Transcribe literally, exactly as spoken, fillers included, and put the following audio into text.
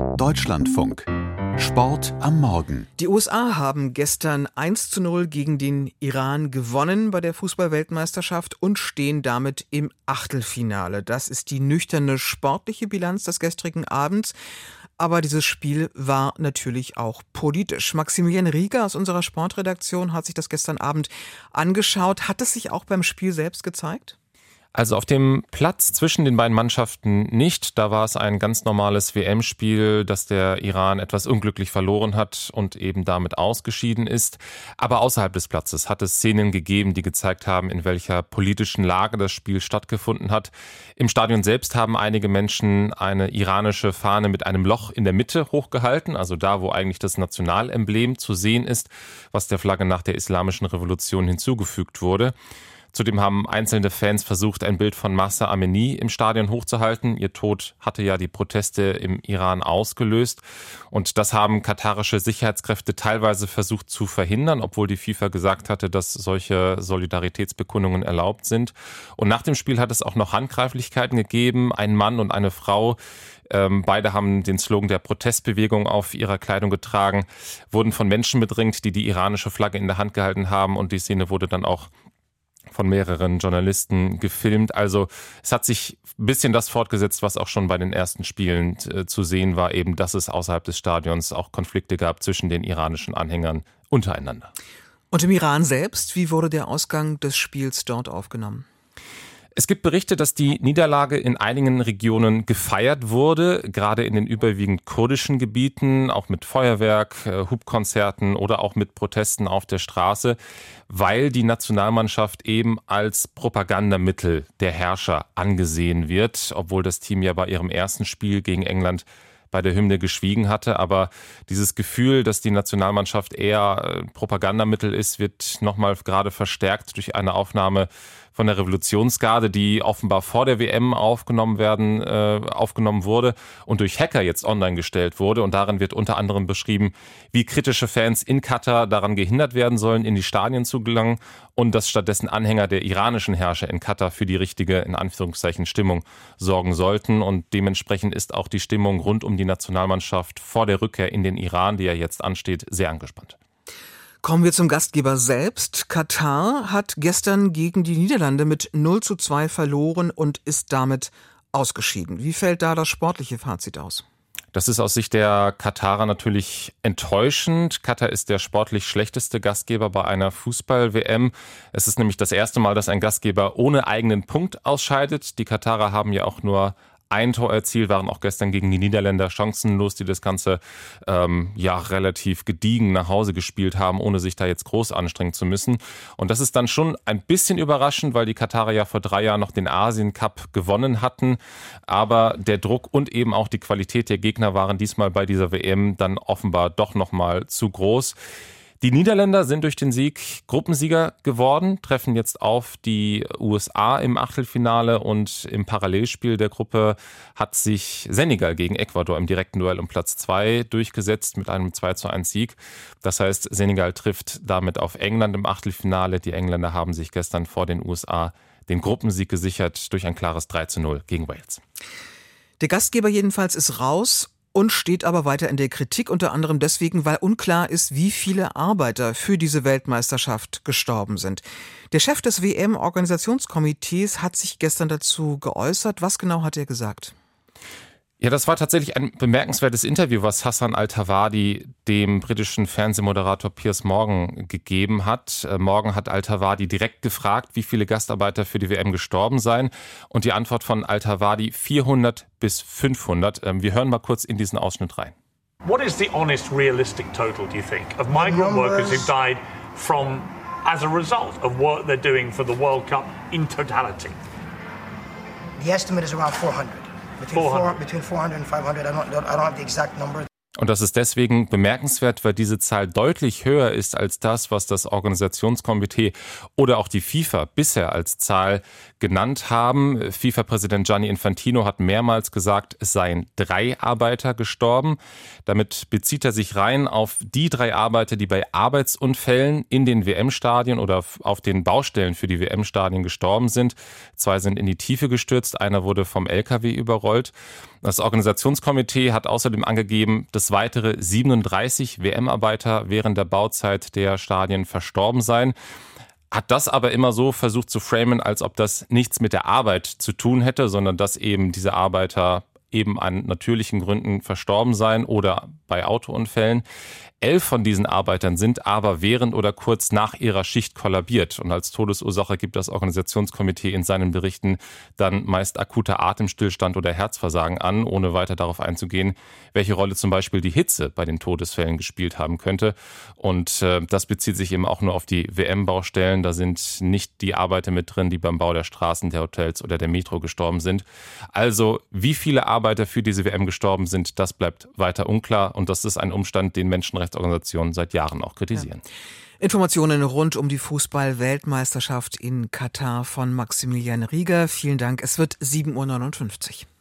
Deutschlandfunk. Sport am Morgen. Die U S A haben gestern eins zu null gegen den Iran gewonnen bei der Fußball-Weltmeisterschaft und stehen damit im Achtelfinale. Das ist die nüchterne sportliche Bilanz des gestrigen Abends. Aber dieses Spiel war natürlich auch politisch. Maximilian Rieger aus unserer Sportredaktion hat sich das gestern Abend angeschaut. Hat es sich auch beim Spiel selbst gezeigt? Also auf dem Platz zwischen den beiden Mannschaften nicht. Da war es ein ganz normales W M-Spiel, das der Iran etwas unglücklich verloren hat und eben damit ausgeschieden ist. Aber außerhalb des Platzes hat es Szenen gegeben, die gezeigt haben, in welcher politischen Lage das Spiel stattgefunden hat. Im Stadion selbst haben einige Menschen eine iranische Fahne mit einem Loch in der Mitte hochgehalten, also da, wo eigentlich das Nationalemblem zu sehen ist, was der Flagge nach der Islamischen Revolution hinzugefügt wurde. Zudem haben einzelne Fans versucht, ein Bild von Mahsa Amini im Stadion hochzuhalten. Ihr Tod hatte ja die Proteste im Iran ausgelöst. Und das haben katarische Sicherheitskräfte teilweise versucht zu verhindern, obwohl die FIFA gesagt hatte, dass solche Solidaritätsbekundungen erlaubt sind. Und nach dem Spiel hat es auch noch Handgreiflichkeiten gegeben. Ein Mann und eine Frau, ähm, beide haben den Slogan der Protestbewegung auf ihrer Kleidung getragen, wurden von Menschen bedrängt, die die iranische Flagge in der Hand gehalten haben. Und die Szene wurde dann auch von mehreren Journalisten gefilmt. Also es hat sich ein bisschen das fortgesetzt, was auch schon bei den ersten Spielen äh, zu sehen war, eben, dass es außerhalb des Stadions auch Konflikte gab zwischen den iranischen Anhängern untereinander. Und im Iran selbst, wie wurde der Ausgang des Spiels dort aufgenommen? Es gibt Berichte, dass die Niederlage in einigen Regionen gefeiert wurde, gerade in den überwiegend kurdischen Gebieten, auch mit Feuerwerk, Hubkonzerten oder auch mit Protesten auf der Straße, weil die Nationalmannschaft eben als Propagandamittel der Herrscher angesehen wird, obwohl das Team ja bei ihrem ersten Spiel gegen England bei der Hymne geschwiegen hatte. Aber dieses Gefühl, dass die Nationalmannschaft eher Propagandamittel ist, wird nochmal gerade verstärkt durch eine Aufnahme von der Revolutionsgarde, die offenbar vor der W M aufgenommen werden, äh, aufgenommen wurde und durch Hacker jetzt online gestellt wurde. Und darin wird unter anderem beschrieben, wie kritische Fans in Katar daran gehindert werden sollen, in die Stadien zu gelangen und dass stattdessen Anhänger der iranischen Herrscher in Katar für die richtige, in Anführungszeichen, Stimmung sorgen sollten. Und dementsprechend ist auch die Stimmung rund um die Nationalmannschaft vor der Rückkehr in den Iran, die ja jetzt ansteht, sehr angespannt. Kommen wir zum Gastgeber selbst. Katar hat gestern gegen die Niederlande mit null zu zwei verloren und ist damit ausgeschieden. Wie fällt da das sportliche Fazit aus? Das ist aus Sicht der Katarer natürlich enttäuschend. Katar ist der sportlich schlechteste Gastgeber bei einer Fußball-W M. Es ist nämlich das erste Mal, dass ein Gastgeber ohne eigenen Punkt ausscheidet. Die Katarer haben ja auch nur ein Tor erzielt, waren auch gestern gegen die Niederländer chancenlos, die das Ganze ähm, ja relativ gediegen nach Hause gespielt haben, ohne sich da jetzt groß anstrengen zu müssen. Und das ist dann schon ein bisschen überraschend, weil die Katarer ja vor drei Jahren noch den Asien-Cup gewonnen hatten. Aber der Druck und eben auch die Qualität der Gegner waren diesmal bei dieser W M dann offenbar doch nochmal zu groß. Die Niederländer sind durch den Sieg Gruppensieger geworden, treffen jetzt auf die U S A im Achtelfinale und im Parallelspiel der Gruppe hat sich Senegal gegen Ecuador im direkten Duell um Platz zwei durchgesetzt mit einem zwei zu eins Sieg. Das heißt, Senegal trifft damit auf England im Achtelfinale. Die Engländer haben sich gestern vor den U S A den Gruppensieg gesichert durch ein klares drei zu null gegen Wales. Der Gastgeber jedenfalls ist raus. Und steht aber weiter in der Kritik, unter anderem deswegen, weil unklar ist, wie viele Arbeiter für diese Weltmeisterschaft gestorben sind. Der Chef des W M-Organisationskomitees hat sich gestern dazu geäußert. Was genau hat er gesagt? Ja, das war tatsächlich ein bemerkenswertes Interview, was Hassan Al-Thawadi dem britischen Fernsehmoderator Piers Morgan gegeben hat. Morgan hat Al-Thawadi direkt gefragt, wie viele Gastarbeiter für die W M gestorben seien. Und die Antwort von Al-Thawadi vierhundert bis fünfhundert. Wir hören mal kurz in diesen Ausschnitt rein. What is the honest, realistic total, do you think, of migrant workers who died from, as a result of what they're doing for the World Cup in totality? The estimate is around four hundred. Between, four, between four hundred and five hundred, I don't, I don't have the exact number. Und das ist deswegen bemerkenswert, weil diese Zahl deutlich höher ist als das, was das Organisationskomitee oder auch die FIFA bisher als Zahl genannt haben. FIFA-Präsident Gianni Infantino hat mehrmals gesagt, es seien drei Arbeiter gestorben. Damit bezieht er sich rein auf die drei Arbeiter, die bei Arbeitsunfällen in den W M-Stadien oder auf den Baustellen für die W M-Stadien gestorben sind. Zwei sind in die Tiefe gestürzt, einer wurde vom L K W überrollt. Das Organisationskomitee hat außerdem angegeben, dass weitere siebenunddreißig W M-Arbeiter während der Bauzeit der Stadien verstorben seien. Hat das aber immer so versucht zu framen, als ob das nichts mit der Arbeit zu tun hätte, sondern dass eben diese Arbeiter eben an natürlichen Gründen verstorben seien oder bei Autounfällen. Elf von diesen Arbeitern sind aber während oder kurz nach ihrer Schicht kollabiert. Und als Todesursache gibt das Organisationskomitee in seinen Berichten dann meist akuter Atemstillstand oder Herzversagen an, ohne weiter darauf einzugehen, welche Rolle zum Beispiel die Hitze bei den Todesfällen gespielt haben könnte. Und äh, das bezieht sich eben auch nur auf die W M-Baustellen. Da sind nicht die Arbeiter mit drin, die beim Bau der Straßen, der Hotels oder der Metro gestorben sind. Also wie viele Arbeiter für diese W M gestorben sind, das bleibt weiter unklar. Und das ist ein Umstand, den Menschenrechtsorganisationen seit Jahren auch kritisieren. Ja. Informationen rund um die Fußball-Weltmeisterschaft in Katar von Maximilian Rieger. Vielen Dank. Es wird sieben Uhr neunundfünfzig.